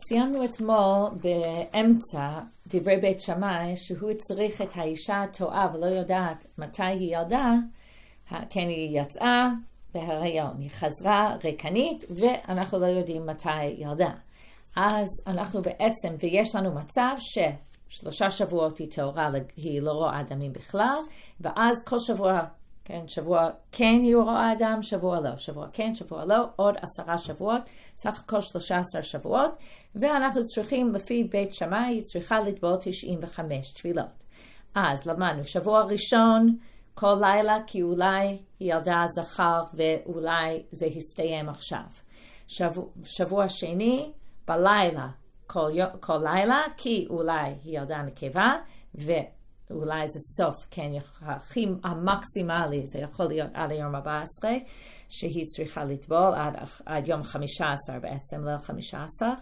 סיימנו אתמול באמצע דברי בית שמאי שהוא צריך את האישה הטועה ולא יודעת מתי היא ילדה, כן היא יצאה בהיריון, היא חזרה ריקנית ואנחנו לא יודעים מתי ילדה. אז אנחנו בעצם, ויש לנו מצב ש3 שבועות היא טהורה, היא לא רואה דמים בכלל, ואז כל שבוע, כן, שבוע כן היא רואה דם, שבוע לא, שבוע כן, שבוע לא, עוד 10 שבועות, סך הכל 13 שבועות, ואנחנו צריכים, לפי בית שמאי, היא צריכה לטבול 95 תפילות. אז למדנו, שבוע ראשון, כל לילה, כי אולי היא ילדה זכר, ואולי זה הסתיים עכשיו. שבוע שני, בלילה, כל לילה, כי אולי היא ילדה נקבה, ואולי זה סוף, כן, הכי המקסימלי, זה יכול להיות עד היום 14, שהיא צריכה לטבול עד יום 15 בעצם, לא 15,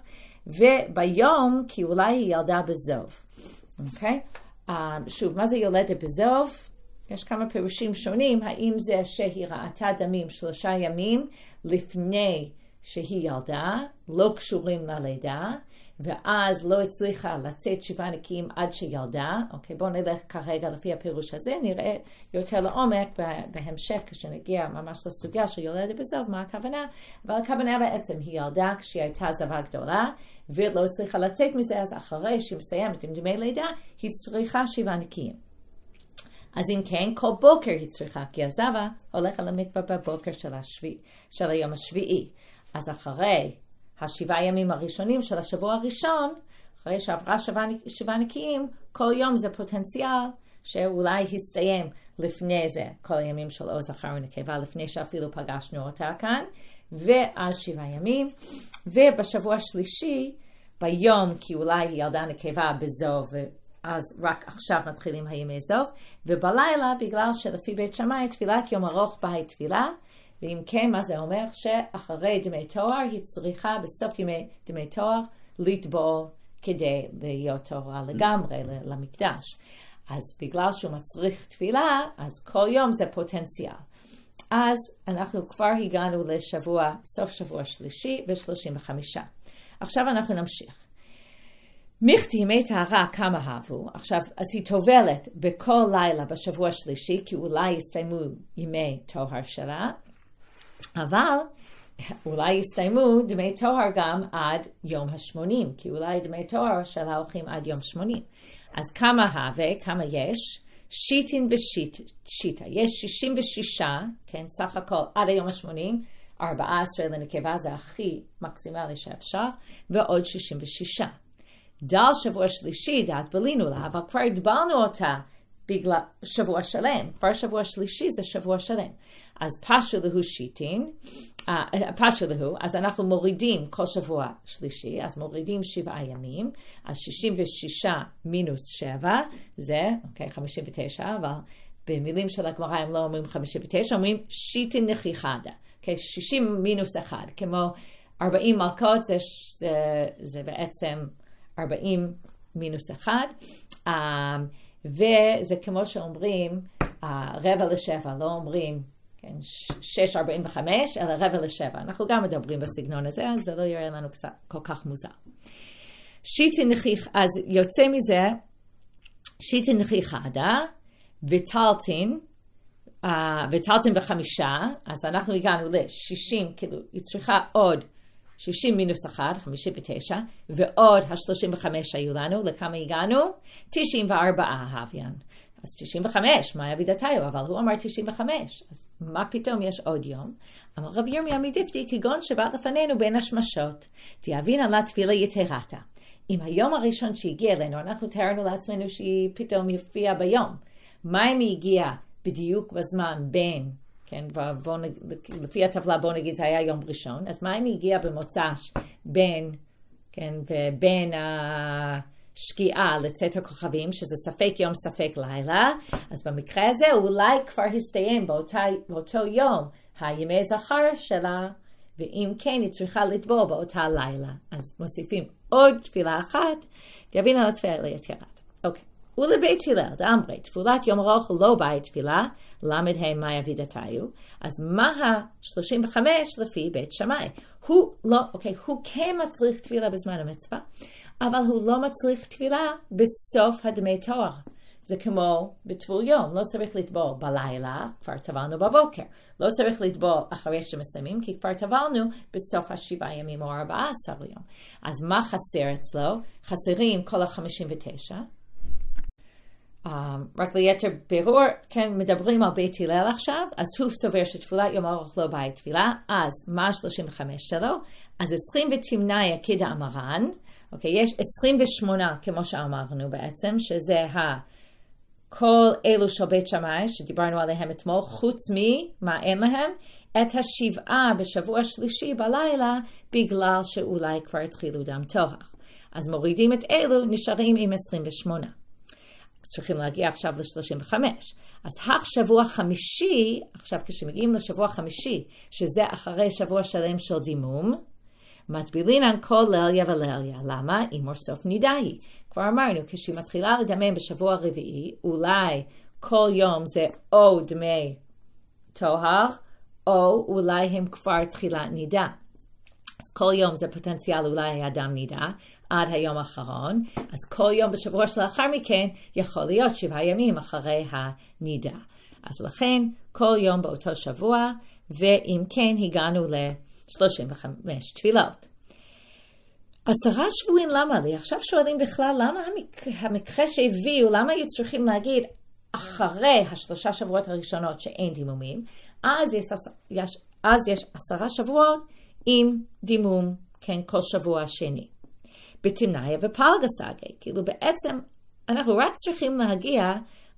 וביום, כי אולי היא ילדה בזוב. אוקיי? שוב, מה זה יולדת בזוב? יש כמה פירושים שונים, האם זה שהיא ראתה דמים 3 ימים לפני שהיא ילדה, לא קשורים ללידה, ואז לא הצליחה לצאת 7 נקיים עד שילדה. אוקיי, בואו נלך כרגע לפי הפירוש הזה, נראה יותר לעומק בהמשך כשנגיע ממש לסוגיה של יולדת בזוב, מה הכוונה, אבל הכוונה בעצם היא ילדה כשהיא הייתה זבה גדולה, ולא הצליחה לצאת מזה, אז אחרי שהיא מסיימת עם דמי לידה, היא צריכה 7 נקיים. אז אם כן, כל בוקר היא צריכה, כי הזבה הולכת למקווה בבוקר של היום השביעי. אז אחרי 7 ימים הראשונים של השבוע הראשון, אחרי שעברה 7 נקיים, כל יום זה פוטנציאל שאולי הסתיים לפני זה, כל הימים של עוז זכר ונקבה, לפני שאפילו פגשנו אותה כאן, ואז 7 ימים, ובשבוע השלישי, ביום, כי אולי היא ילדה נקבה בזוב, אז רק עכשיו מתחילים הימי זוב, ובלילה, בגלל שלפי בית שמאי, תפילת יום ארוך בה היא תפילה, ואם כן, מה זה אומר? שאחרי דמי תואר היא צריכה בסוף ימי דמי תואר לטבול כדי להיות תוארה לגמרי למקדש. אז בגלל שהוא מצריך תפילה, אז כל יום זה פוטנציאל. אז אנחנו כבר הגענו לשבוע, סוף שבוע שלישי ו35. עכשיו אנחנו נמשיך. מיכתי ימי טהרה כמה אהבו. עכשיו, אז היא טובלת בכל לילה בשבוע השלישי, כי אולי יסתיימו ימי תואר שלה, אבל אולי יסתיימו דמי תואר גם עד יום ה-80, כי אולי דמי תואר שלה הולכים עד יום 80. אז כמה הווה, כמה יש? שיטין בשיטה. יש 66, כן, סך הכל עד היום ה-80, 14 לנקבה זה הכי מקסימלי שאפשר, ועוד 66. דל שבוע שלישי, דעת בלינו לה, אבל כבר הדברנו אותה בגלל שבוע שלם. כבר שבוע שלישי זה שבוע שלם. אז פשו להו שיטין, אז אנחנו מורידים כל שבוע שלישי, אז מורידים 7 ימים, אז 66 מינוס 7, זה, אוקיי, 59, אבל במילים של הגמרא הם לא אומרים 59, אומרים שיטין נחיחדה, אוקיי, 60 מינוס 1, כמו 40 מלכות זה בעצם 40 מינוס 1, וזה כמו שאומרים 6:45, לא אומרים 6:45, אלא 6:45. אנחנו גם מדברים בסגנון הזה, אז זה לא יראה לנו קצת כל כך מוזר. שיטין נחיך, אז יוצא מזה, שיטין נחיך עדה, וטלטין ב5, אז אנחנו הגענו ל-60, כאילו היא צריכה עוד 60 מינוס 1, 59, ועוד ה-35 היו לנו, לכמה הגענו? 94 הוויין. אז 95, מה יביא דתיו? אבל הוא אמר 95, אז מה פתאום יש עוד יום? אמר רב ירמיה מדיפתי, כגון שבאת לפנינו בין השמשות, תיאבין על התפילה יתרתה. אם היום הראשון שהגיע אלינו, אנחנו תיארנו לעצמנו שהיא פתאום יופיעה ביום. מה אם היא הגיעה בדיוק בזמן בין, כן, לפי הטבלה בוא נגיד זה היה יום ראשון, אז מה אם היא הגיעה במוצ"ש בין, כן, ובין השקיעה לצאת הכוכבים, שזה ספק יום ספק לילה, אז במקרה הזה אולי כבר הסתיים באותו יום הימי זכר שלה, ואם כן היא צריכה לטבול באותה לילה. אז מוסיפים עוד תפילה אחת, תבין על התפילה יתרת. אוקיי. ולבית הלל, דאמרי, תפילת יום ארוך לא בית תפילה, למד הם מה יבידתיו, אז מה ה-35 לפי בית שמאי? הוא כן מצריך תפילה בזמן המצווה, אבל הוא לא מצריך תפילה בסוף הדמי תואר. זה כמו בטבול יום, לא צריך לטבול בלילה, כבר טבלנו בבוקר. לא צריך לטבול אחרי שמסיימים, כי כבר טבלנו בסוף 7 ימים או 14 יום. אז מה חסר אצלו? חסרים כל ה-59. רק ליתר בירור, כן, מדברים על בית הלל עכשיו, אז הוא סובר שתפילת יום ארוך לא בית תפילה, אז מה 35 שלו? אז 20 ותמניה כדאמרן, אוקיי, יש 28 כמו שאמרנו בעצם, שזה כל אלו של בית שמאי שדיברנו עליהם אתמול, חוץ מה אין להם? את השבעה בשבוע שלישי בלילה, בגלל שאולי כבר התחילו דם טוהר. אז מורידים את אלו, נשארים עם 28. צריכים להגיע עכשיו ל-35. אז השבוע חמישי, עכשיו כשמגיעים לשבוע חמישי, שזה אחרי שבוע שלם של דימום, מטבילינן כל לליה ולליה. למה? אימור סוף נידה היא. כבר אמרנו, כשהיא מתחילה לדמם בשבוע רביעי, אולי כל יום זה או דמי טוהר, או אולי הם כבר תחילת נידה. אז כל יום זה פוטנציאל אולי היה דם נידה, עד היום האחרון. אז כל יום בשבוע שלאחר מכן, יכול להיות 7 ימים אחרי הנידה. אז לכן, כל יום באותו שבוע, ואם כן, הגענו ל-35 תפילות. 10 שבועים למה לי? עכשיו שואלים בכלל למה המקרה שהביאו, למה היו צריכים להגיד אחרי 3 שבועות הראשונות שאין דימומים, אז יש 10 שבועות עם דימום, כן, כל שבוע שני. בתמניה ופלגה סגי, כאילו בעצם אנחנו רק צריכים להגיע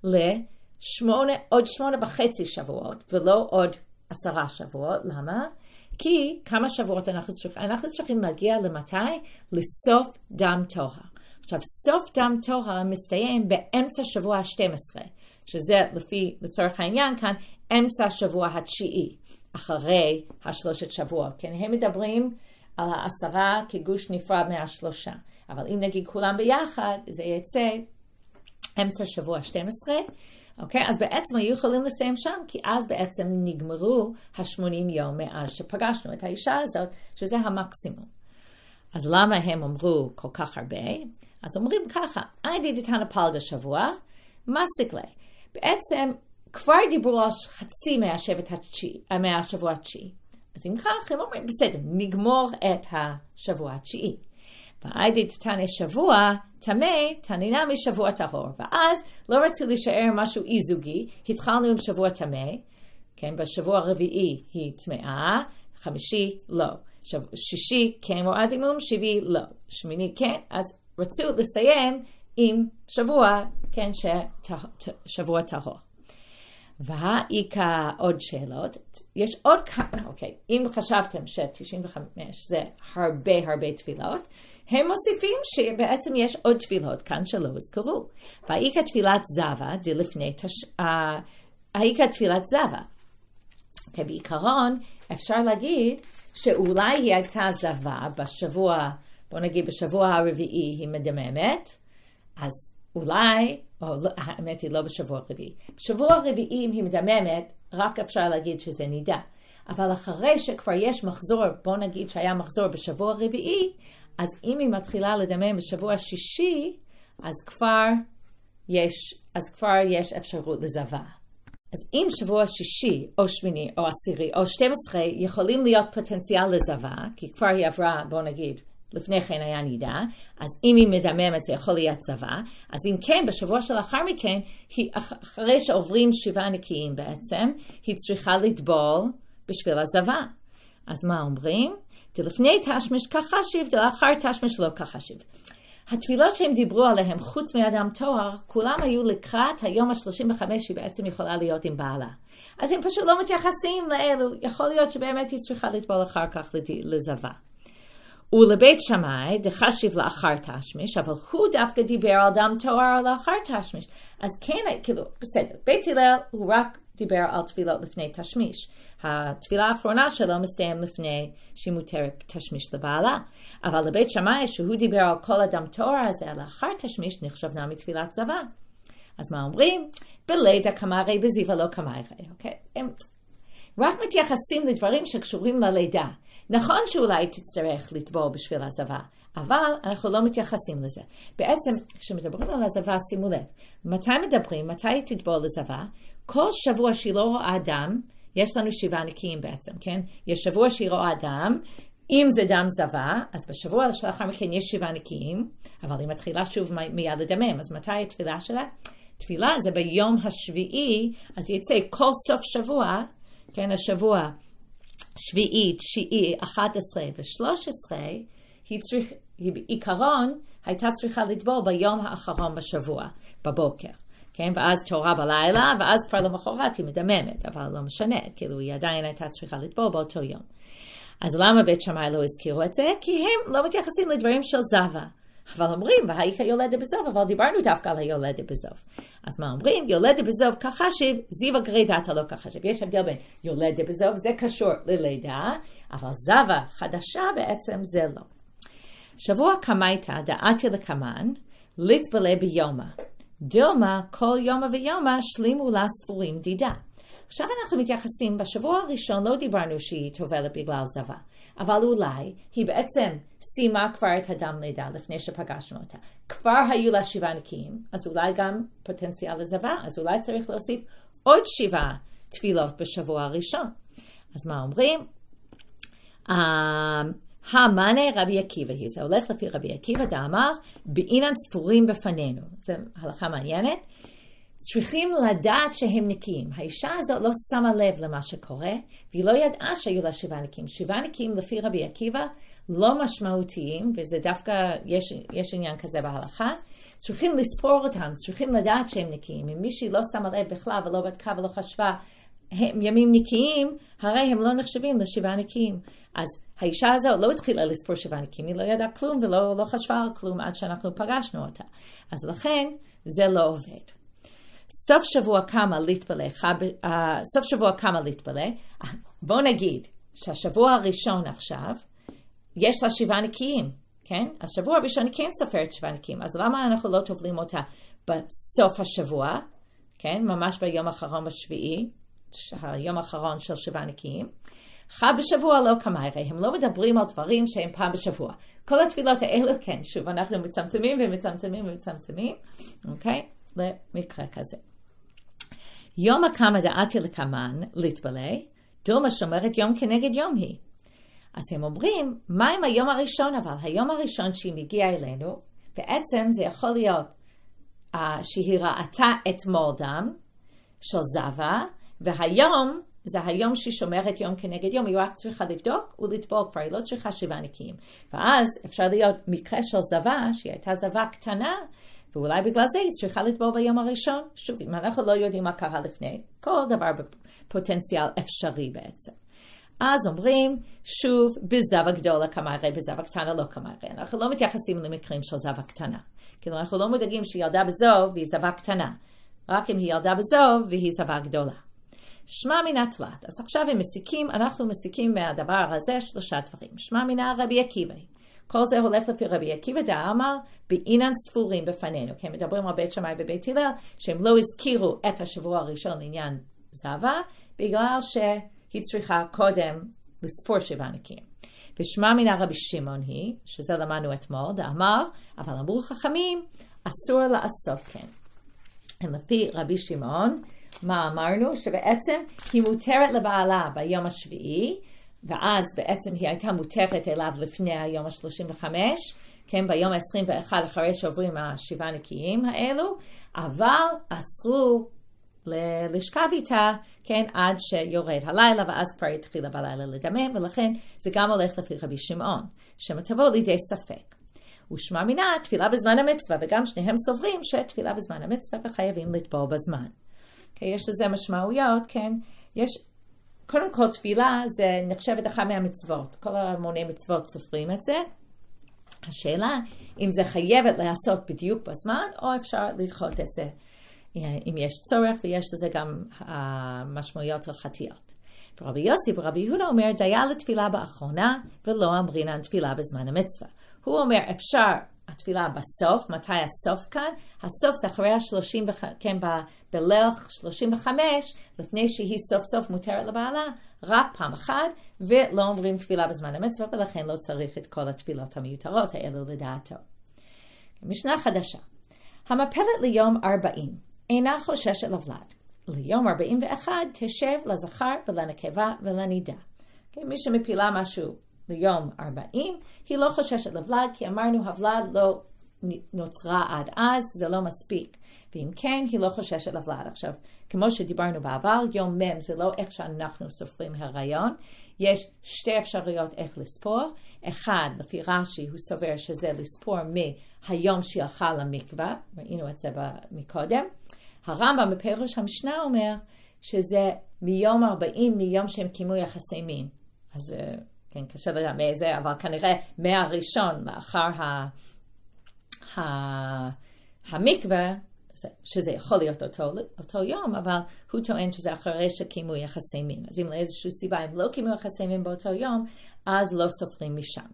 עוד 8.5 שבועות, ולא עוד 10 שבועות, למה? כי כמה שבועות אנחנו צריכים להגיע למתי? לסוף דם טוהר. עכשיו, סוף דם טוהר מסתיים באמצע שבוע ה-12, שזה לצורך העניין כאן, אמצע שבוע התשיעי, אחרי 3 שבועות. כן, הם מדברים על 10 כגוש נפרד מה3. אבל אם נגיד כולם ביחד, זה יצא אמצע שבוע 12, אוקיי? אז בעצם היו יכולים לסיים שם, כי אז בעצם נגמרו 80 יום מאז שפגשנו את האישה הזאת, שזה המקסימום. אז למה הם אמרו כל כך הרבה? אז אומרים ככה, עדי דתנא פלגה שבוע, מסיק לי. בעצם כבר דיברו על חצי מהשבוע התשיעי. אז אם כך, הם אומרים, בסדר, נגמור את השבוע התשיעי. ועדי דתנא שבוע, תמי, תנינה משבוע טהור. ואז לא רצו להישאר משהו איזוגי, התחלנו עם שבוע תמי, כן, בשבוע הרביעי היא טמאה, חמישי לא. שישי כן רואה דימום, שביעי לא. שמיני כן, אז רצו לסיים עם שבוע, כן, שבוע טהור. והאיקה עוד שאלות, יש עוד כמה, אוקיי, אם חשבתם ש-95 זה הרבה תפילות, הם מוסיפים שבעצם יש עוד תפילות כאן שלא הזכרו. והאיקה תפילת זווה, האיקה תפילת זווה. בעיקרון אפשר להגיד שאולי היא הייתה זווה בשבוע, בוא נגיד בשבוע הרביעי היא מדממת, אז אולי, או לא, האמת היא לא בשבוע הרביעי. בשבוע הרביעי אם היא מדממת, רק אפשר להגיד שזה נידה. אבל אחרי שכבר יש מחזור, בוא נגיד שהיה מחזור בשבוע הרביעי, אז אם היא מתחילה לדמם בשבוע השישי, אז כבר יש אפשרות לזווה. אז אם שבוע שישי, או שמיני, או עשירי, או 12, יכולים להיות פוטנציאל לזווה, כי כבר היא עברה, בוא נגיד, לפני כן היה נידה, אז אם היא מדממת זה יכול להיות זווה, אז אם כן, בשבוע שלאחר מכן, אחרי שעוברים 7 נקיים בעצם, היא צריכה לטבול בשביל הזווה. אז מה אומרים? דלפני תשמיש כחשיב, דלאחר תשמיש לא כחשיב. התפילות שהם דיברו עליהם, חוץ מאדם תואר, כולם היו לקראת היום ה-35 שהיא בעצם יכולה להיות עם בעלה. אז הם פשוט לא מתייחסים לאלו, יכול להיות שבאמת היא צריכה לטבול אחר כך לזווה. ולבית שמאי, דחשיב לאחר תשמיש, אבל הוא דווקא דיבר על דם תואר לאחר תשמיש. אז כן, כאילו, בסדר, בית הלל הוא רק דיבר על תפילות לפני תשמיש. התפילה האחרונה שלו מסתיים לפני שהיא מותרת תשמיש לבעלה. אבל לבית שמאי, שהוא דיבר על כל הדם תואר הזה לאחר תשמיש, נחשבנה מתפילת זווה. אז מה אומרים? בלידה כמרי בזיווה לא כמרי, אוקיי? הם רק מתייחסים לדברים שקשורים ללידה. נכון שאולי תצטרך לטבול בשביל הזבה, אבל אנחנו לא מתייחסים לזה. בעצם, כשמדברים על הזבה, שימו לב, מתי מדברים, מתי תטבול לזבה? כל שבוע שהיא לא רואה דם, יש לנו 7 נקיים בעצם, כן? יש שבוע שהיא רואה דם, אם זה דם זבה, אז בשבוע שלאחר מכן יש 7 נקיים, אבל היא מתחילה שוב מיד לדמם, אז מתי התפילה שלה? תפילה זה ביום השביעי, אז יצא כל סוף שבוע, כן, השבוע שביעי, תשיעי, 11 ו-13, היא בעיקרון הייתה צריכה לטבול ביום האחרון בשבוע, בבוקר. כן, ואז תורה בלילה, ואז כבר למחרת היא מדממת, אבל לא משנה, כאילו היא עדיין הייתה צריכה לטבול באותו יום. אז למה בית שמאי לא הזכירו את זה? כי הם לא מתייחסים לדברים של זבה. אבל אומרים, והיית יולדת בזוב, אבל דיברנו דווקא על היולדת בזוב. אז מה אומרים? יולדת בזוב כחשב, זיווה גרידה אתה לא כחשב. יש הבדל בין יולדת בזוב, זה קשור ללידה, אבל זבה חדשה בעצם זה לא. שבוע קמייתא דעתיה לקמן, לטבלה ביומה. דילמה כל יומה ויומה שלימו לה ספורים דידה. עכשיו אנחנו מתייחסים, בשבוע הראשון לא דיברנו שהיא טובלת בגלל זבה, אבל אולי היא בעצם סיימה כבר את הדם לידה לפני שפגשנו אותה. כבר היו לה 7 נקיים, אז אולי גם פוטנציאל לזבה, אז אולי צריך להוסיף עוד 7 תפילות בשבוע הראשון. אז מה אומרים? המאנה רבי עקיבא, זה הולך לפי רבי עקיבא דאמר, בעינן ספורים בפנינו. זו הלכה מעניינת. צריכים לדעת שהם נקיים. האישה הזאת לא שמה לב למה שקורה, והיא לא ידעה שהיו לה 7 נקיים. 7 נקיים לפי רבי עקיבא לא משמעותיים, וזה דווקא, יש עניין כזה בהלכה. צריכים לספור אותם, צריכים לדעת שהם נקיים. אם מישהי לא שמה לב בכלל ולא בדקה ולא חשבה, הם ימים נקיים, הרי הם לא נחשבים ל7 נקיים. אז האישה הזאת לא התחילה לספור 7 נקיים, היא לא ידעה כלום ולא חשבה על כלום עד שאנחנו פגשנו אותה. אז לכן זה לא עובד. סוף שבוע כמה להתפלה, בוא נגיד שהשבוע הראשון עכשיו, יש לה 7 נקיים, כן? אז שבוע הראשון כן סופרת 7 נקיים, אז למה אנחנו לא טובלים אותה בסוף השבוע, כן? ממש ביום האחרון בשביעי, היום האחרון של 7 נקיים. חד בשבוע לא כמה, הרי הם לא מדברים על דברים שהם פעם בשבוע. כל התפילות האלו, כן, שוב אנחנו מצמצמים ומצמצמים, אוקיי? למקרה כזה. יום הקמה דעתיה לקמן, להתבלה, דילמה שומרת יום כנגד יום היא. אז הם אומרים, מה עם היום הראשון אבל? היום הראשון שהיא מגיעה אלינו, בעצם זה יכול להיות שהיא ראתה אתמול דם של זבה, והיום, זה היום שהיא שומרת יום כנגד יום, היא רק צריכה לבדוק ולטבול כבר, היא לא צריכה 7 נקיים. ואז אפשר להיות מקרה של זבה, שהיא הייתה זבה קטנה, ואולי בגלל זה היא צריכה לטבול ביום הראשון. שוב, אם אנחנו לא יודעים מה קרה לפני, כל דבר בפוטנציאל אפשרי בעצם. אז אומרים, שוב, בזבה גדולה כמרי, בזבה קטנה לא כמרי. אנחנו לא מתייחסים למקרים של זבה קטנה. כאילו אנחנו לא מודאגים שהיא ילדה בזוב והיא זבה קטנה. רק אם היא ילדה בזוב והיא זבה גדולה. שמע מינה תלת. אז עכשיו אנחנו מסיקים מהדבר הזה 3 דברים. שמע מינה רבי עקיבא. כל זה הולך לפי רבי עקיבא דאמר, בעינן ספורים בפנינו. כי הם מדברים על בית שמאי ובית הלל, שהם לא הזכירו את השבוע הראשון לעניין זבה, בגלל שהיא צריכה קודם לספור 7 נקיים. ושמע מינה רבי שמעון היא, שזה למדנו אתמול, דאמר, אבל אמרו חכמים, אסור לעשות כן. לפי רבי שמעון, מה אמרנו? שבעצם היא מותרת לבעלה ביום השביעי, ואז בעצם היא הייתה מותרת אליו לפני היום ה-35, כן, ביום ה-21 אחרי שעוברים 7 נקיים האלו, אבל אסרו לשכב איתה, כן, עד שיורד הלילה, ואז כבר התחילה בלילה לדמם, ולכן זה גם הולך לפי רבי שמעון, שמתבוא לידי ספק. ושמע מינה, תפילה בזמן המצווה, וגם שניהם סוברים שתפילה בזמן המצווה וחייבים לטבול בזמן. Okay, יש לזה משמעויות, כן, יש... קודם כל תפילה זה נחשבת אחת מהמצוות. כל המוני מצוות סופרים את זה. השאלה אם זה חייבת לעשות בדיוק בזמן, או אפשר לדחות את זה אם יש צורך, ויש לזה גם משמעויות הלכתיות. ורבי יוסי ורבי יהודה אומר, דיה לתפילה באחרונה, ולא אמרינן תפילה בזמן המצווה. הוא אומר, אפשר התפילה בסוף. מתי הסוף כאן? הסוף זה אחרי כן, בליל 35, לפני שהיא סוף סוף מותרת לבעלה, רק פעם אחת, ולא אומרים תפילה בזמן המצווה, ולכן לא צריך את כל התפילות המיותרות האלו לדעתו. משנה חדשה. המפלת ליום 40, אינה חוששת לבלד. ליום 41 תשב לזכר ולנקבה ולנידה. מי שמפילה משהו ליום 40, היא לא חוששת לבלד, כי אמרנו הוולד לא נוצרה עד אז, זה לא מספיק. ואם כן, היא לא חוששת לבלד. עכשיו, כמו שדיברנו בעבר, יום מם זה לא איך שאנחנו סופרים הריון. יש שתי אפשרויות איך לספור. אחד, לפי רש"י, הוא סובר שזה לספור מהיום שהיא הלכה למקווה, ראינו את זה מקודם. הרמב"ם בפירוש המשנה אומר שזה מיום 40, מיום שהם קיימו יחסי מין. אז כן, קשה לדעת מאיזה, אבל כנראה מהראשון לאחר המקווה, שזה יכול להיות אותו יום, אבל הוא טוען שזה אחרי שקיימו יחסי מין. אז אם לאיזושהי סיבה הם לא קיימו יחסי מין באותו יום, אז לא סופרים משם.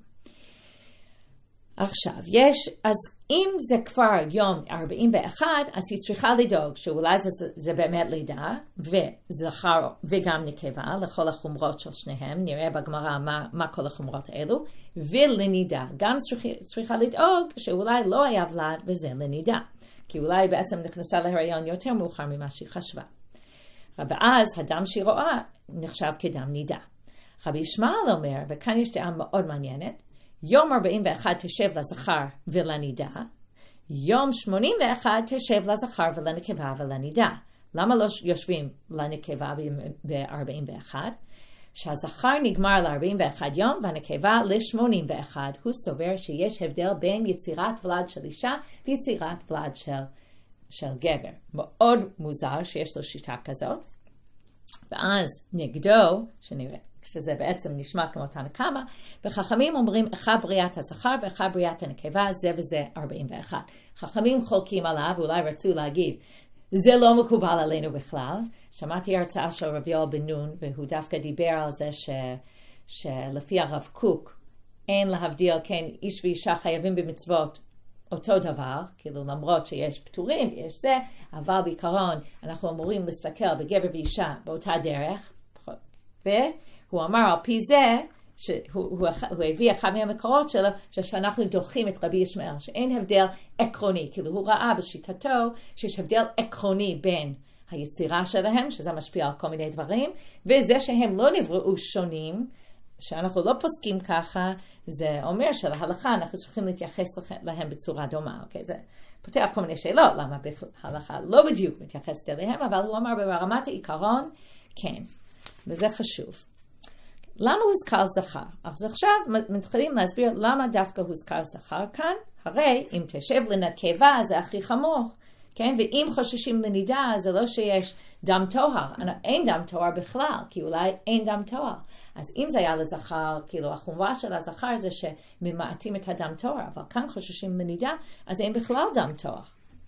עכשיו, אז אם זה כבר יום 41, אז היא צריכה לדאוג שאולי זה באמת לידה, וזכר וגם נקבה, לכל החומרות של שניהם, נראה בגמרא מה כל החומרות האלו, ולנידה, גם צריכה לדאוג שאולי לא היה ולד וזה לנידה, כי אולי בעצם נכנסה להיריון יותר מאוחר ממה שהיא חשבה. ואז הדם שהיא רואה נחשב כדם נידה. רבי ישמעאל אומר, וכאן יש דעה מאוד מעניינת, יום 41 תשב לזכר ולנידה, יום 81 תשב לזכר ולנקבה ולנידה. למה לא יושבים לנקבה ב-41? שהזכר נגמר ל-41 יום והנקבה ל-81. הוא סובר שיש הבדל בין יצירת ולד של אישה ויצירת ולד של גבר. מאוד מוזר שיש לו שיטה כזאת. ואז נגדו, שזה בעצם נשמע כמו תנא קמא, וחכמים אומרים אחד בריאת הזכר ואחד בריאת הנקבה, זה וזה 41. חכמים חולקים עליו, ואולי רצו להגיד, זה לא מקובל עלינו בכלל. שמעתי הרצאה של רב יואל בן נון, והוא דווקא דיבר על זה שלפי הרב קוק, אין להבדיל, כן, איש ואישה חייבים במצוות אותו דבר, כאילו למרות שיש פטורים, יש זה, אבל בעיקרון אנחנו אמורים להסתכל בגבר ואישה באותה דרך, והוא אמר על פי זה, שהוא הביא אחד מהמקורות שלו, שאנחנו דוחים את רבי ישמעאל, שאין הבדל עקרוני, כאילו הוא ראה בשיטתו שיש הבדל עקרוני בין היצירה שלהם, שזה משפיע על כל מיני דברים, וזה שהם לא נבראו שונים, שאנחנו לא פוסקים ככה, זה אומר שלהלכה אנחנו צריכים להתייחס להם בצורה דומה, אוקיי? זה פותח כל מיני שאלות, למה בהלכה לא בדיוק מתייחסת אליהם, אבל הוא אמר ברמת העיקרון, כן, וזה חשוב. למה הוזכר זכר? אז עכשיו מתחילים להסביר למה דווקא הוזכר זכר כאן, הרי אם תשב לנקבה זה הכי חמור, כן? ואם חוששים לנידה זה לא שיש דם טוהר, אין דם טוהר בכלל, כי אולי אין דם טוהר. אז אם זה היה לזכר, כאילו החומרה של הזכר זה שממעטים את הדם טוהר, אבל כאן חוששים לנידה, אז אין בכלל דם טוהר.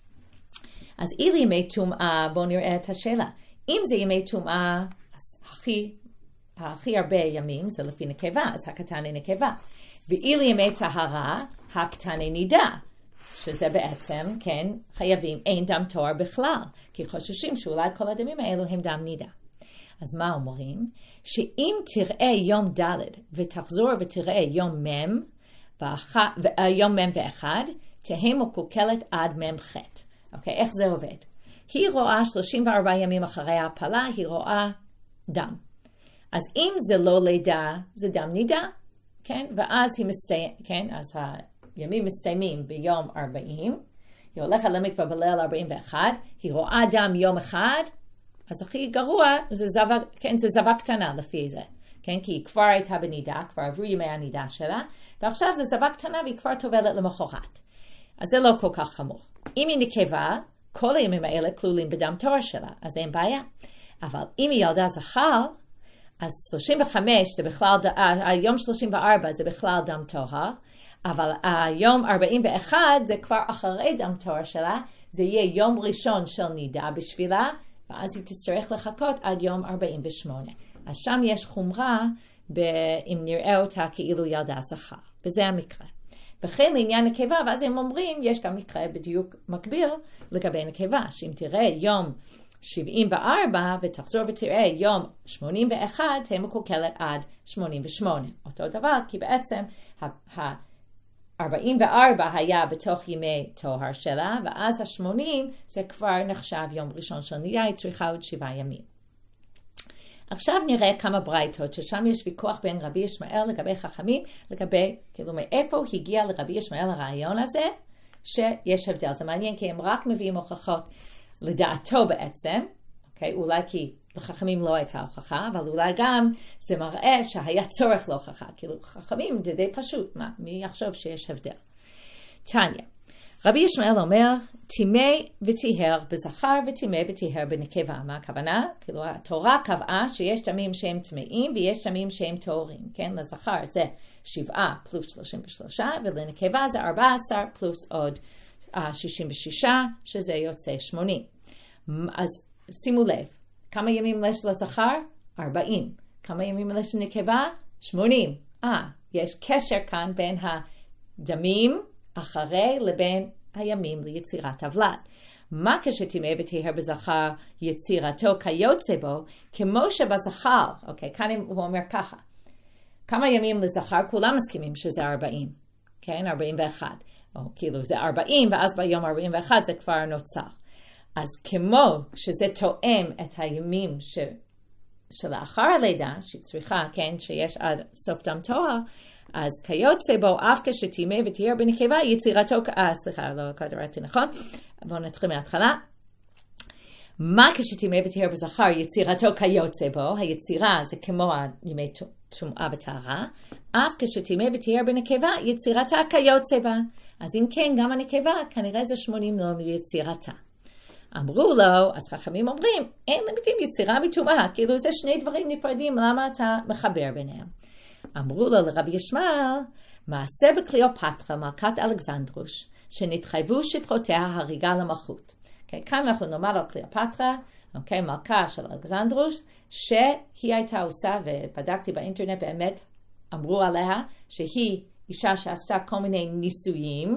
אז אילי ימי טומאה, בואו נראה את השאלה. אם זה ימי טומאה, אז הכי הרבה ימים זה לפי נקבה, אז הקטן היא נקבה. ואילי ימי טהרה, הקטן היא נידה. שזה בעצם, כן, חייבים, אין דם טוהר בכלל, כי חוששים שאולי כל הדמים האלו הם דם נידה. אז מה אומרים? שאם תראה יום ד' ותחזור ותראה יום מם, יום מם ואחד, תהא מקולקלת עד מם ח'. אוקיי, איך זה עובד? היא רואה 34 ימים אחרי ההפלה, היא רואה דם. אז אם זה לא לידה, זה דם נידה, כן? ואז היא כן? אז הימים מסתיימים ביום 40, היא הולכת למקווה בליל 41, היא רואה דם יום אחד, אז הכי גרוע, זה זבה קטנה לפי זה, כן? כי היא כבר הייתה בנידה, כבר עברו ימי הנידה שלה, ועכשיו זה זבה קטנה והיא כבר טובלת למחרת. אז זה לא כל כך חמור. אם היא נקבה, כל הימים האלה כלולים בדם טוהר שלה, אז אין בעיה. אבל אם היא ילדה זכר, אז 35 זה בכלל, היום 34 זה בכלל דם טוהר, אבל היום 41 זה כבר אחרי דם טוהר שלה, זה יהיה יום ראשון של נידה בשבילה, ואז היא תצטרך לחכות עד יום 48. אז שם יש חומרה, אם נראה אותה כאילו ילדה זכר. וזה המקרה. וכן לעניין נקבה, ואז הם אומרים, יש גם מקרה בדיוק מקביל לגבי נקבה, שאם תראה יום 74 ותחזור ותראה יום 81, תהיה מקולקלת עד 88. אותו דבר, כי בעצם 44 היה בתוך ימי תוהר שלה, ואז 80 זה כבר נחשב יום ראשון של ניה, היא צריכה עוד 7 ימים. עכשיו נראה כמה ברייתות, ששם יש ויכוח בין רבי ישמעאל לגבי חכמים, לגבי, כאילו מאיפה הגיע לרבי ישמעאל הרעיון הזה, שיש הבדל. זה מעניין, כי הם רק מביאים הוכחות לדעתו בעצם, אוקיי? אולי כי לחכמים לא הייתה הוכחה, אבל אולי גם זה מראה שהיה צורך להוכחה. כאילו חכמים זה די פשוט, מי יחשוב שיש הבדל? תניא, רבי ישמעאל אומר, טימא וטיהר בזכר וטימא וטיהר בנקבה. מה הכוונה? כאילו התורה קבעה שיש תמים שהם טמאים ויש תמים שהם טהורים, כן? לזכר זה 7 פלוס 33, ולנקבה זה 14 פלוס עוד 66, שזה יוצא 80. אז שימו לב, כמה ימים יש לזכר? 40. כמה ימים יש לנקבה? 80. יש קשר כאן בין הדמים אחרי לבין הימים ליצירת הוולד. מה כשטימא וטיהר בזכר יצירתו כיוצא בו, כמו שבזכר, אוקיי, כאן הוא אומר ככה, כמה ימים לזכר, כולם מסכימים שזה 40, כן, 41, או כאילו זה 40 ואז ביום 41 זה כבר נוצר. אז כמו שזה תואם את הימים שלאחר הלידה, שצריכה, כן, שיש עד סוף דם תואר, אז כיוצא בו, אף כשטימא וטיהר בנקבה, יצירתו, סליחה, לא קראתי נכון, בואו נתחיל מההתחלה. מה כשטימא וטיהר בזכר, יצירתו כיוצא בו, היצירה זה כמו ימי טומאה וטהרה, אף כשטימא וטיהר בנקבה, יצירתה כיוצא בה. אז אם כן, גם הנקבה, כנראה זה 80 יום ליצירתה. אמרו לו, אז חכמים אומרים, אין למיתים יצירה מטומאה, כאילו זה שני דברים נפרדים, למה אתה מחבר ביניהם? אמרו לו לרבי ישמעאל, מעשה בקליאופטרה, מלכת אלכסנדרוס, שנתחייבו שפחותיה הריגה למלכות. כאן אנחנו נאמר על קליאופטרה, מלכה של אלכסנדרוס, שהיא הייתה עושה, ובדקתי באינטרנט באמת, אמרו עליה, שהיא אישה שעשתה כל מיני ניסויים,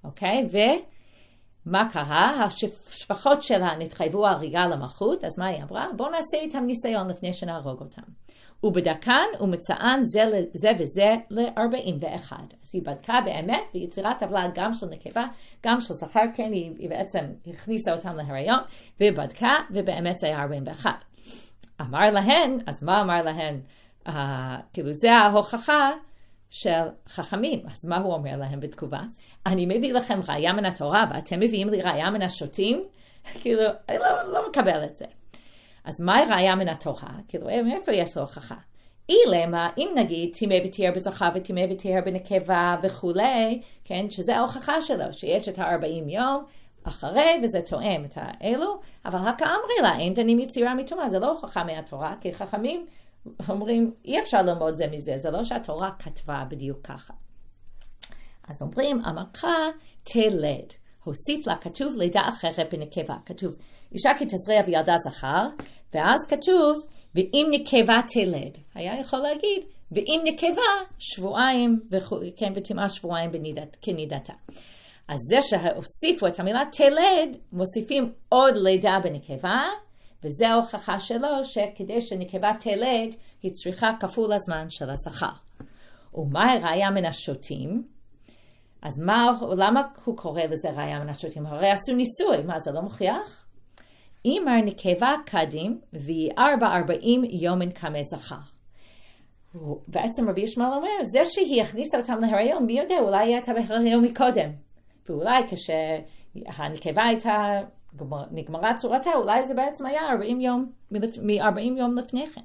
ומה קרה? השפחות שלה נתחייבו הריגה למלכות, אז מה היא אמרה? בואו נעשה איתם ניסיון לפני שנהרוג אותם. ובדקן ומצאן זה וזה ל-41. אז היא בדקה באמת, ויצירת טבלה גם של נקבה, גם של זכר, כן, היא בעצם הכניסה אותם להיריון, ובדקה, ובאמת זה היה 41. אמר להן, אז מה אמר להן? כאילו זה ההוכחה של חכמים. אז מה הוא אומר להם בתגובה? אני מביא לכם ראיה מן התורה, ואתם מביאים לי ראיה מן השוטים? כאילו, אני לא מקבל את זה. אז מה ראיה מן התורה? כאילו, מאיפה יש לו הוכחה? אילמה, אם נגיד, טימא וטיהר בזכר וטימא וטיהר בנקבה וכולי, כן, שזה ההוכחה שלו, שיש את 40 יום אחרי, וזה תואם את האלו, אבל הכאמרי לה, אין דנים יצירה מטומאה, זה לא הוכחה מהתורה, כי חכמים אומרים, אי אפשר ללמוד זה מזה, זה לא שהתורה כתבה בדיוק ככה. אז אומרים, אמרך תלד. הוסיף לה, כתוב לידה אחרת בנקבה, כתוב אישה כי תזרע וילדה זכר, ואז כתוב ואם נקבה תלד, היה יכול להגיד ואם נקבה שבועיים, כן, וטמאה שבועיים כנידתה. אז זה שהוסיפו את המילה תלד, מוסיפים עוד לידה בנקבה, וזה ההוכחה שלו שכדי שנקבה תלד היא צריכה כפול הזמן של הזכר. ומה הראיה מן השוטים? אז למה הוא קורא לזה ראיה מן השוטים? הרי עשו ניסוי, מה זה לא מוכיח? אמר נקבה קדים והיא 40 יומן כמה זכר. בעצם רבי ישמעאל אומר, זה שהיא הכניסה אותם להיריון, מי יודע, אולי היא הייתה בהיריון מקודם. ואולי כשהנקבה הייתה נגמרה צורתה, אולי זה בעצם היה 40 יום לפני כן.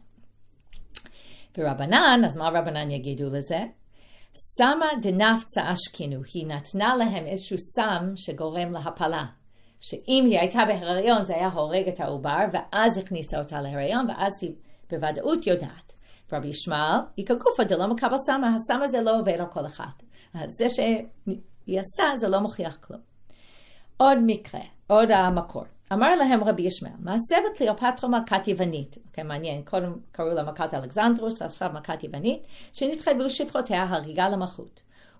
ורבנן, אז מה רבנן יגידו לזה? סמה דנפצה אשכינו, היא נתנה להם איזשהו סם שגורם להפלה. שאם היא הייתה בהיריון זה היה הורג את העובר, ואז הכניסה אותה להיריון, ואז היא בוודאות יודעת. ורבי ישמעאל, היא כגופה דלא מקבל סמה, הסם הזה לא עובד על כל אחד. אז זה שהיא עשתה זה לא מוכיח כלום. עוד מקרה, עוד המקור. אמר להם רבי ישמעאל, מעשה בקליאופטרה מלכת יוונית. מעניין, קודם קראו לה מלכת אלכסנדרוס, עכשיו מלכת יוונית, שנתחייבו שפחותיה הריגה למלכות.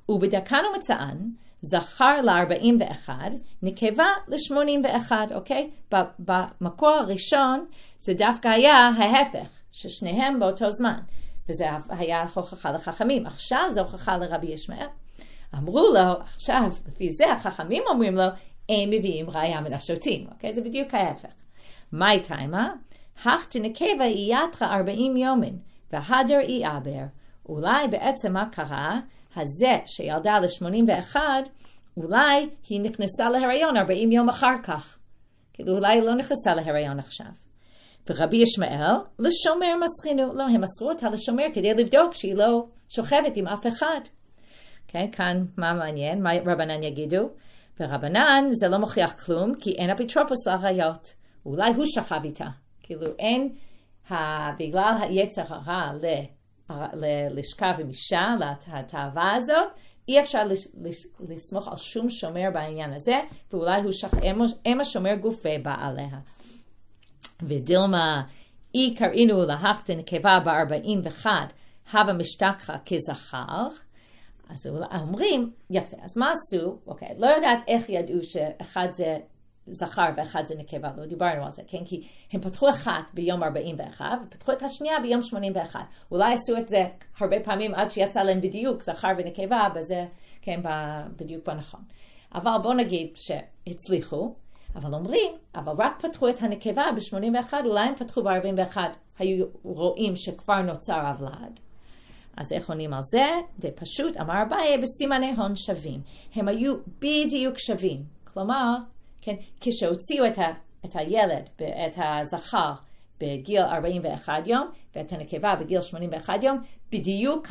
ובדקן ומצאן, זכר ל-41, נקבה ל-81, אוקיי? במקור הראשון זה דווקא היה ההפך, ששניהם באותו זמן, וזה היה הוכחה לחכמים. עכשיו זה הוכחה לרבי ישמעאל. אמרו לו, עכשיו, לפי זה החכמים אומרים לו, אין מביאים ראיה מן השוטים, אוקיי? זה בדיוק ההפך. מהי תימה? הכת נקבה יתרה 40 יומן, והדר יעבר. אולי בעצם מה קרה? הזה שילדה ל-81, אולי היא נכנסה להיריון 40 יום אחר כך. כאילו אולי היא לא נכנסה להיריון עכשיו. ורבי ישמעאל, לשומר מסכינו. לא, הם מסרו אותה לשומר כדי לבדוק שהיא לא שוכבת עם אף אחד. Okay, כאן מה מעניין? מה רבנן יגידו? ורבנן זה לא מוכיח כלום, כי אין אפוטרופוס לראיות. אולי הוא שכב איתה. כאילו אין, בגלל היצר הרע לשכב עם אישה, לתאווה הזאת, אי אפשר לסמוך על שום שומר בעניין הזה, ואולי הוא אם השומר גופה בא עליה. ודילמה, אי קראינו להכת נקבה ב-41, הווה משתכחה כזכר, אז אומרים, יפה, אז מה עשו? אוקיי, לא יודעת איך ידעו שאחד זה זכר ואחד זה נקבה, לא דיברנו על זה, כן? כי הם פתחו אחת ביום 41, ופתחו את השנייה ביום 81. אולי עשו את זה הרבה פעמים עד שיצא להם בדיוק זכר ונקבה, בזה, כן, בדיוק בנכון. אבל בוא נגיד שהצליחו, אבל אומרים, אבל רק פתחו את הנקבה ב-81, אולי הם פתחו ב-41, היו רואים שכבר נוצר הוולד. אז איך עונים על זה? זה פשוט, אמר אביי, בסימני הון שווים. הם היו בדיוק שווים. כלומר, כן, כשהוציאו את הילד, את הזכר, בגיל 41 יום, ואת הנקבה בגיל 81 יום, בדיוק,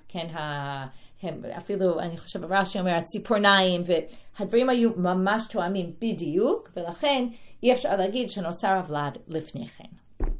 אפילו, אני חושב, רש"י אומר, הציפורניים, והדברים היו ממש תואמים בדיוק, ולכן אי אפשר להגיד שנוצר הוולד לפני כן.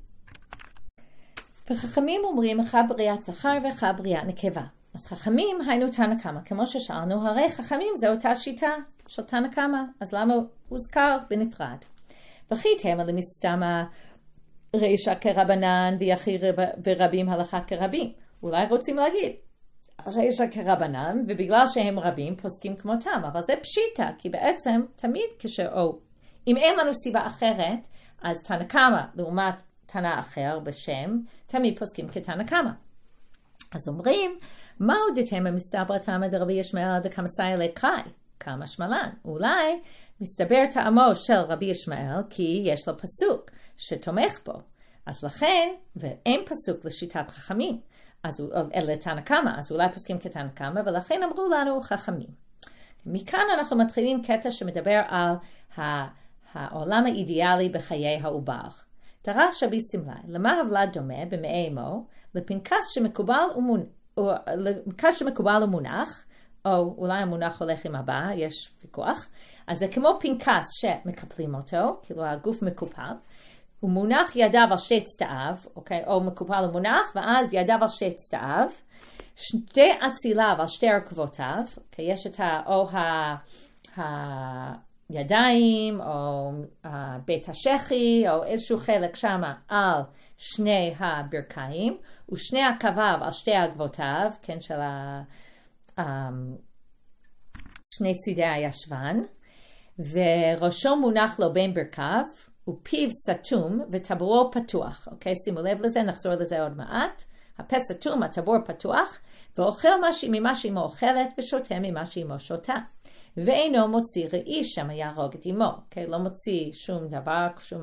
וחכמים אומרים, אחד בריאת זכר ואחד בריאת נקבה. אז חכמים היינו תנא קמא, כמו ששאלנו, הרי חכמים זה אותה שיטה של תנא קמא, אז למה הוזכר בנפרד? וכי תמה למסתמה רישא כרבנן ויחי ברבים הלכה כרבים. אולי רוצים להגיד, רישא כרבנן, ובגלל שהם רבים פוסקים כמותם, אבל זה פשיטה, כי בעצם תמיד אם אין לנו סיבה אחרת, אז תנא קמא לעומת תנא אחר בשם, תמיד פוסקים כתנא קמא. אז אומרים, מהו דתמה מסתברא תמא דרבי ישמעאל דקמסאי לקאי? כמה שמלן. אולי מסתבר טעמו של רבי ישמעאל כי יש לו פסוק שתומך בו. אז לכן, ואין פסוק לשיטת חכמים, אלא תנא קמא, אז אולי פוסקים כתנא קמא, ולכן אמרו לנו חכמים. מכאן אנחנו מתחילים קטע שמדבר על העולם האידיאלי בחיי העובר. דרש רבי סמלי, למה הוולד דומה במעי אמו? לפנקס שמקובל ומונח, או אולי המונח הולך עם הבא, יש ויכוח. אז זה כמו פנקס שמקפלים אותו, כאילו הגוף מקופל, הוא מונח ידיו על שתי צדדיו, אוקיי? או מקופל ומונח, ואז ידיו על שתי צדדיו, שתי אציליו על שתי עקבותיו, אוקיי? יש את הידיים, או בית השחי, או איזשהו חלק שם על שני הברכיים, ושני עקביו על שתי עקבותיו, כן, של שני צידי הישבן, וראשו מונח לו בין ברכיו, ופיו סתום וטבורו פתוח. אוקיי, שימו לב לזה, נחזור לזה עוד מעט. הפה סתום, הטבור פתוח, ואוכל ממה שאמו אוכלת, ושותה ממה שאמו שותה. ואינו מוציא ראי שם יהרוג את אמו. אוקיי, לא מוציא שום דבר, שום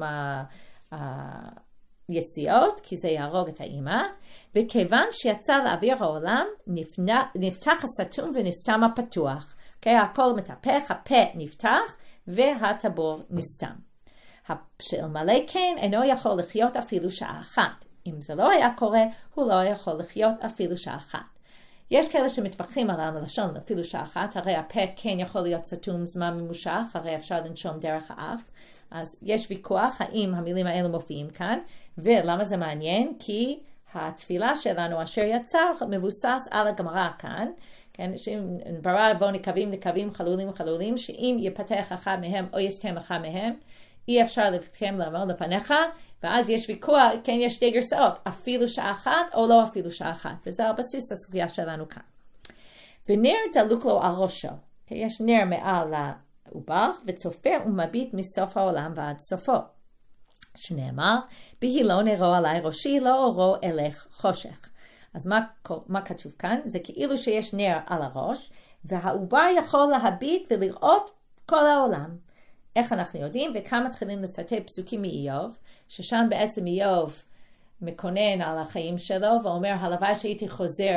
יציאות, כי זה יהרוג את האמא. וכיוון שיצא לאוויר העולם, נפתח הסתום ונסתם הפתוח. אוקיי, הכל מתהפך, הפה נפתח, והטבור נסתם. שאלמלא כן אינו יכול לחיות אפילו שעה אחת. אם זה לא היה קורה, הוא לא יכול לחיות אפילו שעה אחת. יש כאלה שמתווכחים על הלשון אפילו שעה אחת, הרי הפה כן יכול להיות סתום זמן ממושך, הרי אפשר לנשום דרך האף. אז יש ויכוח האם המילים האלה מופיעים כאן, ולמה זה מעניין? כי התפילה שלנו אשר יצר מבוסס על הגמרא כאן, כן, שאם ברא בו נקבים חלולים, שאם יפתח אחד מהם או יסתם אחד מהם, אי אפשר לפתחם לעמוד לפניך, ואז יש ויכוח, כן, יש שתי גרסאות, אפילו שעה אחת או לא אפילו שעה אחת, וזה על בסיס הסוגיה שלנו כאן. ונר דלוק לו על ראשו. יש נר מעל לעובר, וצופה ומביט מסוף העולם ועד סופו. שנאמר, בהי לא נרו עלי ראשי, לא אורו אלך חושך. אז מה כתוב כאן? זה כאילו שיש נר על הראש, והעובר יכול להביט ולראות כל העולם. איך אנחנו יודעים? וכאן מתחילים לצטט פסוקים מאיוב, ששם בעצם איוב מקונן על החיים שלו, ואומר, הלוואי שהייתי חוזר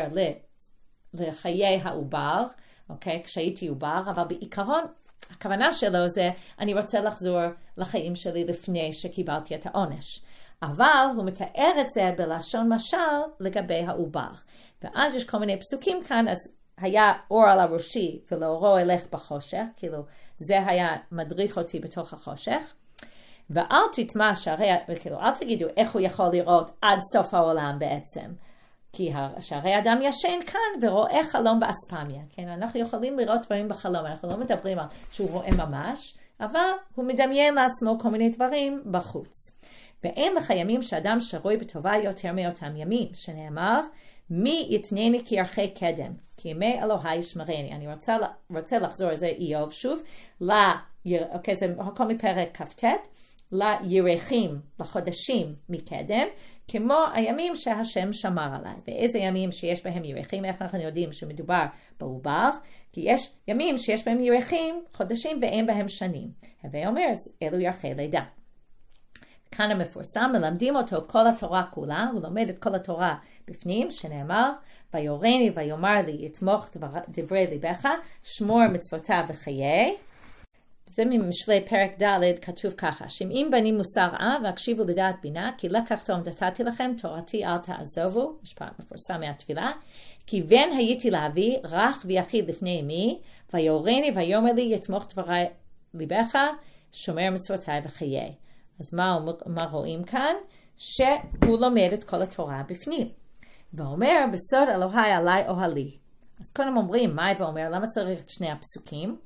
לחיי העובר, אוקיי? כשהייתי עובר, אבל בעיקרון, הכוונה שלו זה, אני רוצה לחזור לחיים שלי לפני שקיבלתי את העונש. אבל הוא מתאר את זה בלשון משל לגבי העובר. ואז יש כל מיני פסוקים כאן, אז היה אור על הראשי ולאורו אלך בחושך, כאילו זה היה מדריך אותי בתוך החושך. ואל תטמע שערי, וכאילו אל תגידו איך הוא יכול לראות עד סוף העולם בעצם. כי שערי אדם ישן כאן ורואה חלום באספמיה. כן, אנחנו יכולים לראות דברים בחלום, אנחנו לא מדברים על שהוא רואה ממש, אבל הוא מדמיין לעצמו כל מיני דברים בחוץ. ואין לך ימים שאדם שרוי בטובה יותר מאותם ימים, שנאמר, מי יתנני כירחי קדם, כי ימי אלוהי ישמרני. אני רוצה לחזור לזה איוב שוב, אוקיי, זה הכל מפרק כ"ט, לירחים, לחודשים מקדם, כמו הימים שהשם שמר עליי. ואיזה ימים שיש בהם ירחים, איך אנחנו יודעים שמדובר בעובר? כי יש ימים שיש בהם ירחים, חודשים, ואין בהם שנים. הווי אומר, אלו ירחי לידה. כאן המפורסם, מלמדים אותו כל התורה כולה, הוא לומד את כל התורה בפנים, שנאמר, ויורני ויאמר לי, יתמוך דברי ליבך, שמור מצוותיו וחיי. זה ממשלי פרק ד' כתוב ככה, שמעים בנים מוסר והקשיבו לדעת בינה, כי לקח תום נתתי לכם, תורתי אל תעזובו, משפט מפורסם מהתפילה, כי בן הייתי להביא, רך ויחיד לפני אמי, ויורני ויאמר לי, יתמוך דברי ליבך, שומר מצוותיי וחיי. אז מה רואים כאן? שהוא לומד את כל התורה בפנים. ואומר, בסוד אלוהי עלי אוהלי. אז קודם אומרים, מה ואומר, למה צריך את שני הפסוקים?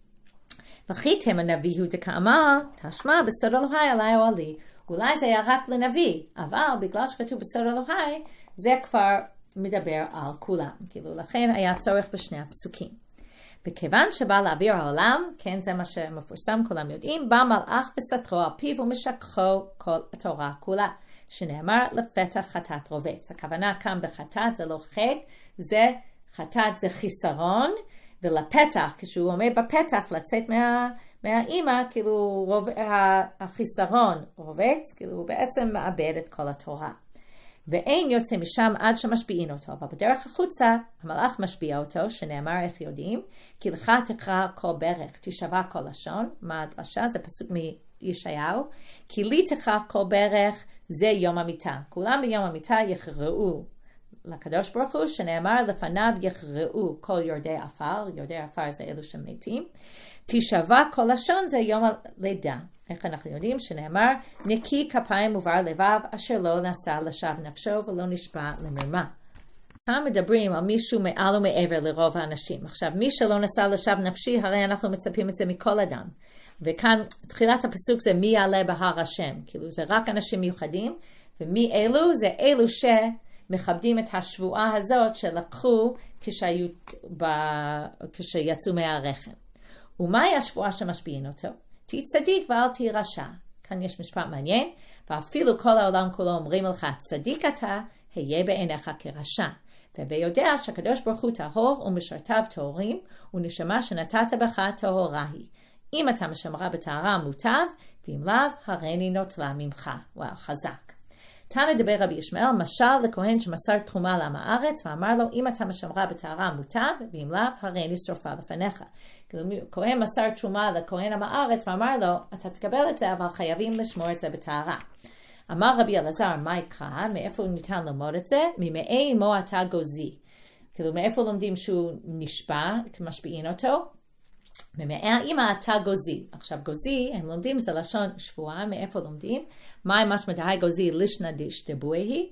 וחיתם הנביא הוא דקאמר, תשמע, בסוד אלוהי עלי אוהלי. אולי זה היה רק לנביא, אבל בגלל שכתוב בסוד אלוהי, זה כבר מדבר על כולם. כאילו, לכן היה צורך בשני הפסוקים. וכיוון שבא לאוויר העולם, כן, זה מה שמפורסם, כולם יודעים, בא מלאך בסתרו על פיו ומשכחו כל התורה כולה, שנאמר לפתח חטאת רובץ. הכוונה כאן בחטאת זה לא חטא, זה חטאת זה חיסרון, ולפתח, כשהוא עומד בפתח לצאת מהאימא, כאילו החיסרון רובץ, כאילו הוא בעצם מאבד את כל התורה. ואין יוצא משם עד שמשביעים אותו, אבל בדרך החוצה המלאך משביע אותו, שנאמר איך יודעים, כי לך תקרא כל ברך, תשבע כל לשון, מה הדרשה? זה פסוק מישעיהו, כי לי תקרא כל ברך, זה יום המיטה. כולם ביום המיטה יכרעו לקדוש ברוך הוא, שנאמר לפניו יכרעו כל יורדי עפר, יורדי עפר זה אלו שמתים, תשבע כל לשון זה יום הלידה. איך אנחנו יודעים? שנאמר, נקי כפיים ובר לבב, אשר לא נשא לשווא נפשו ולא נשבע למרמה. כאן מדברים על מישהו מעל ומעבר לרוב האנשים. עכשיו, מי שלא נשא לשווא נפשי, הרי אנחנו מצפים את זה מכל אדם. וכאן, תחילת הפסוק זה מי יעלה בהר השם. כאילו, זה רק אנשים מיוחדים, ומי אלו? זה אלו שמכבדים את השבועה הזאת שלקחו כשיצאו מהרחם. ומהי השבועה שמשביעים אותו? תהי צדיק ואל תהי רשע. כאן יש משפט מעניין, ואפילו כל העולם כולו אומרים לך, צדיק אתה, היה בעיניך כרשע. וביודע שהקדוש ברוך הוא טהור ומשרתיו טהורים, ונשמה שנתת בך טהורה היא. אם אתה משמרה בטהרה מוטב, ואם לאו, הריני נוטלה ממך. וואו, חזק. תנא דבר רבי ישמעאל, משל לכהן שמסר תרומה לעם הארץ, ואמר לו, אם אתה משמרה בטהרה מוטב, ואם לאו, הריני שרפה לפניך. כהן מסר תרומה לכהן עם הארץ, ואמר לו, אתה תקבל את זה, אבל חייבים לשמור את זה בטהרה. אמר רבי אלעזר, מה יקרא? מאיפה ניתן ללמוד את זה? ממאי אמו אתה גוזי. כאילו, מאיפה לומדים שהוא נשבע, משביעים אותו? ממאי אמא אתה גוזי. עכשיו, גוזי, הם לומדים, זה לשון שבועה, מאיפה לומדים? מה משמע דהי גוזי לישנא דשתבועי?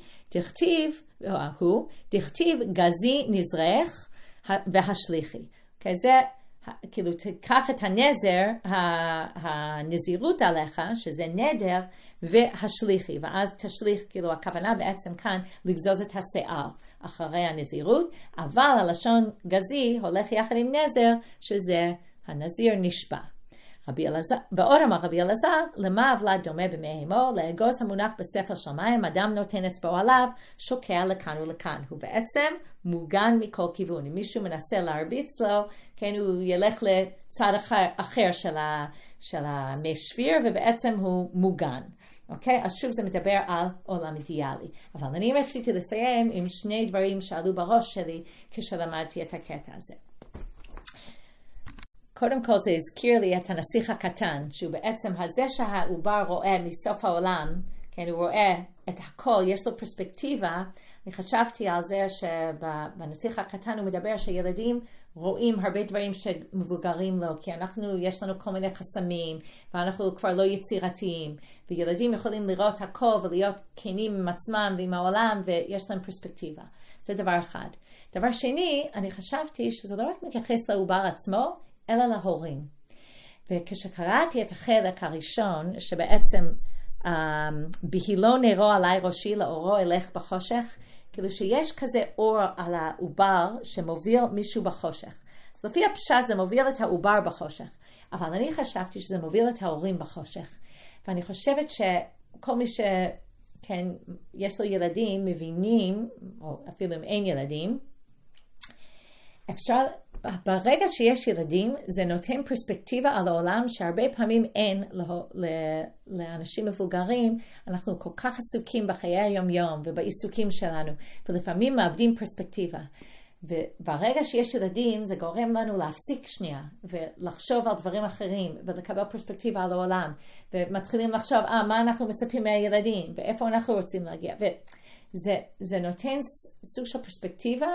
דכתיב גזי נזרך והשליחי. כזה, כאילו, תקח את הנזר, הנזירות עליך, שזה נדר, והשליחי, ואז תשליך, כאילו, הכוונה בעצם כאן לגזוז את השיער. אחרי הנזירות, אבל הלשון גזי הולך יחד עם נזר, שזה הנזיר נשבע. ועוד אמר רבי אלעזר, למה הוולד דומה במי אמו? לאגוז המונח בספר של מים, אדם נותן אצבעו עליו, שוקע לכאן ולכאן. הוא בעצם מוגן מכל כיוון. אם מישהו מנסה להרביץ לו, כן, הוא ילך לצד אחר של המי שפיר, ובעצם הוא מוגן. אוקיי? אז שוב זה מדבר על עולם אידיאלי. אבל אני רציתי לסיים עם שני דברים שעלו בראש שלי כשלמדתי את הקטע הזה. קודם כל זה הזכיר לי את הנסיך הקטן, שהוא בעצם הזה שהעובר רואה מסוף העולם, כן, הוא רואה את הכל, יש לו פרספקטיבה. אני חשבתי על זה שבנסיך הקטן הוא מדבר שילדים רואים הרבה דברים שמבוגרים לו, כי יש לנו כל מיני חסמים, ואנחנו כבר לא יצירתיים, וילדים יכולים לראות הכל ולהיות כנים עם עצמם ועם העולם, ויש להם פרספקטיבה. זה דבר אחד. דבר שני, אני חשבתי שזה לא רק מתייחס לעובר עצמו, אלא להורים. וכשקראתי את החלק הראשון, שבעצם בהילו נרו עלי ראשי לאורו אלך בחושך, כאילו שיש כזה אור על העובר שמוביל מישהו בחושך. אז לפי הפשט זה מוביל את העובר בחושך, אבל אני חשבתי שזה מוביל את ההורים בחושך. ואני חושבת שכל מי שכן, יש לו ילדים מבינים, או אפילו אם אין ילדים, אפשר, ברגע שיש ילדים, זה נותן פרספקטיבה על העולם שהרבה פעמים אין לאנשים מבוגרים. אנחנו כל כך עסוקים בחיי היום-יום ובעיסוקים שלנו, ולפעמים מאבדים פרספקטיבה. וברגע שיש ילדים, זה גורם לנו להפסיק שנייה, ולחשוב על דברים אחרים, ולקבל פרספקטיבה על העולם. ומתחילים לחשוב, מה אנחנו מצפים מהילדים, ואיפה אנחנו רוצים להגיע. וזה נותן סוג של פרספקטיבה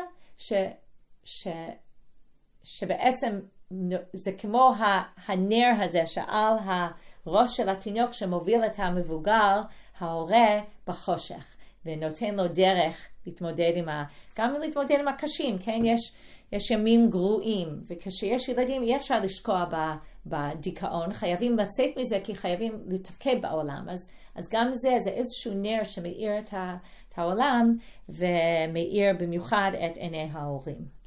שבעצם זה כמו הנר הזה שעל הראש של התינוק שמוביל את המבוגר, ההורה, בחושך, ונותן לו דרך להתמודד גם להתמודד עם הקשים, כן? יש ימים גרועים, וכשיש ילדים אי אפשר לשקוע בדיכאון, חייבים לצאת מזה כי חייבים לתפקד בעולם. אז גם זה איזשהו נר שמאיר את העולם, ומאיר במיוחד את עיני ההורים.